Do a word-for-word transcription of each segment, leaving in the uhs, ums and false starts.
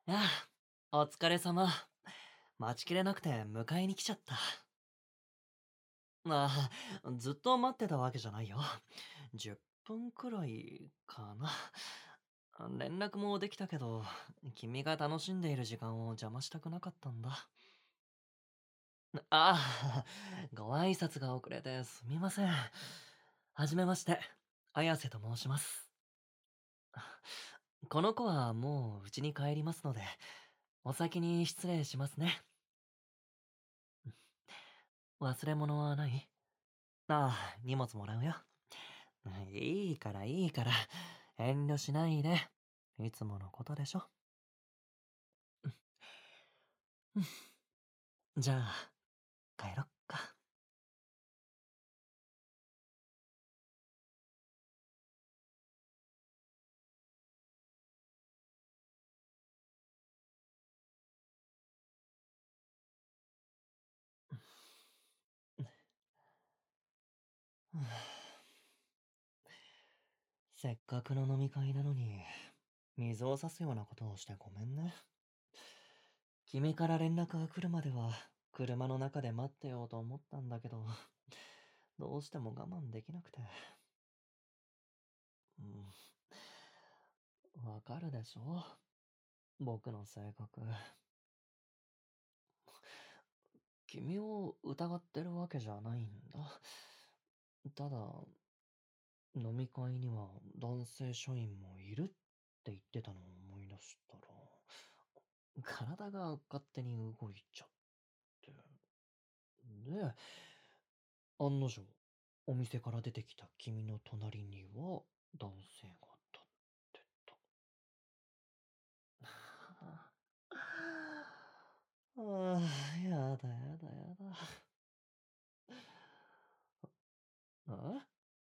ああ、お疲れ様。待ちきれなくて迎えに来ちゃった。ああ、ずっと待ってたわけじゃないよ。じゅっぷんくらいかな。連絡もできたけど、君が楽しんでいる時間を邪魔したくなかったんだ。ああ、ご挨拶が遅れてすみません。はじめまして、綾瀬と申します。この子はもう家に帰りますので、お先に失礼しますね。忘れ物はない？ああ、荷物もらうよ。いいからいいから、遠慮しないで。いつものことでしょ。うんじゃあ、帰ろっか。せっかくの飲み会なのに、水を差すようなことをしてごめんね。君から連絡が来るまでは、車の中で待ってようと思ったんだけど、どうしても我慢できなくて。うん、わかるでしょ僕の性格。君を疑ってるわけじゃないんだ。ただ、飲み会には男性社員もいるって言ってたのを思い出したら、体が勝手に動いちゃって。で、案の定、お店から出てきた君の隣には男性が立ってた。ああ、やだやだやだ。あ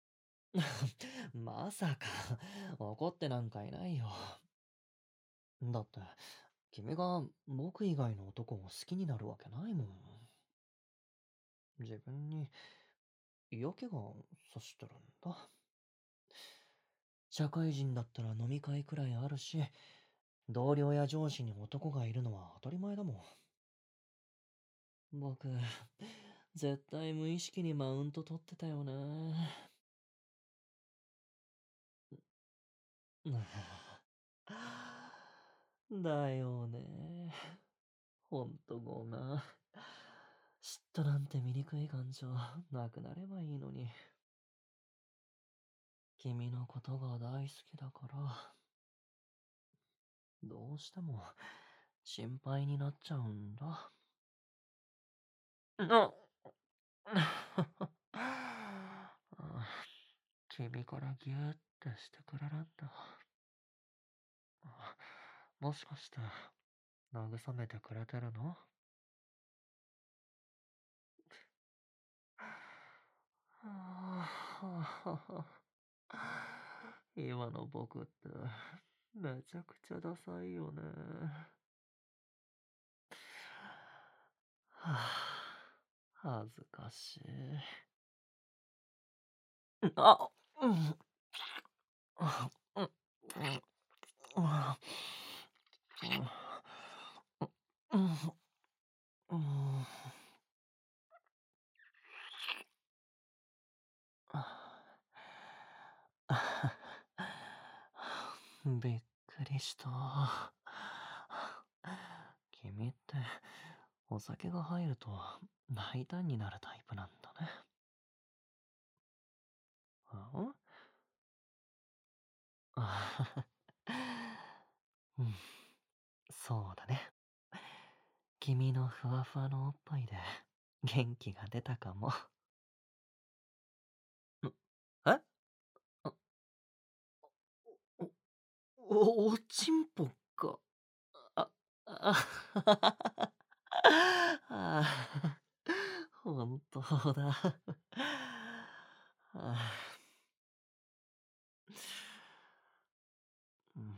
まさか、怒ってなんかいないよ。だって、君が僕以外の男を好きになるわけないもん。自分に嫌気がさしてるんだ。社会人だったら飲み会くらいあるし、同僚や上司に男がいるのは当たり前だもん。僕、絶対無意識にマウント取ってたよね。だよね。ほんとごめん。嫉妬なんて醜い感情なくなればいいのに。君のことが大好きだから、どうしても心配になっちゃうんだ。あ君からギューってしてくれるんだ。もしかして慰めてくれてるの？今の僕ってめちゃくちゃダサいよね。はあ、恥ずかしい。あ、うん、うん、うん、うん、びっくりした。君ってお酒が入ると大胆になるタイプなんだね。んあうん、そうだね。君のふわふわのおっぱいで元気が出たかも。んえあお、お、おちんぽか。あ、あ、あ、本当だ。あうん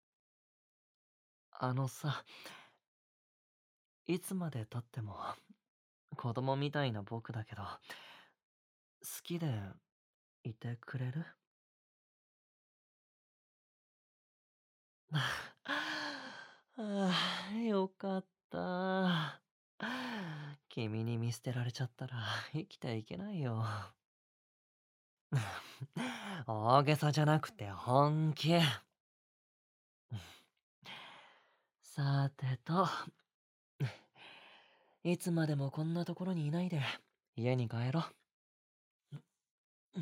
あのさ、いつまで経っても子供みたいな僕だけど、好きでいてくれる？ ああ、よかった。君に見捨てられちゃったら生きていけないよ。大げさじゃなくて本気。さてと、いつまでもこんなところにいないで、家に帰ろう。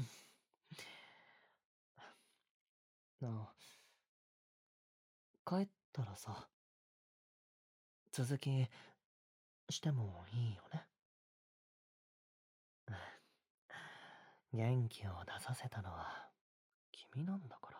あ、帰ったらさ、続きしてもいいよね。元気を出させたのは君なんだから。